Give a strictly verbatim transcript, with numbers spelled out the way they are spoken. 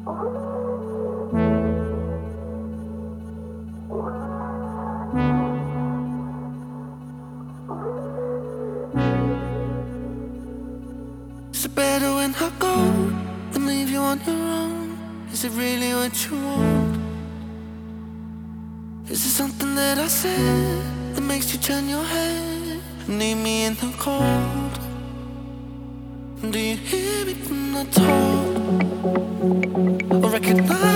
Is it better when I go and leave you on your own? Is it really what you want? Is it something that I said that makes you turn your head and leave me in the cold? Do you hear me when I talk or recognize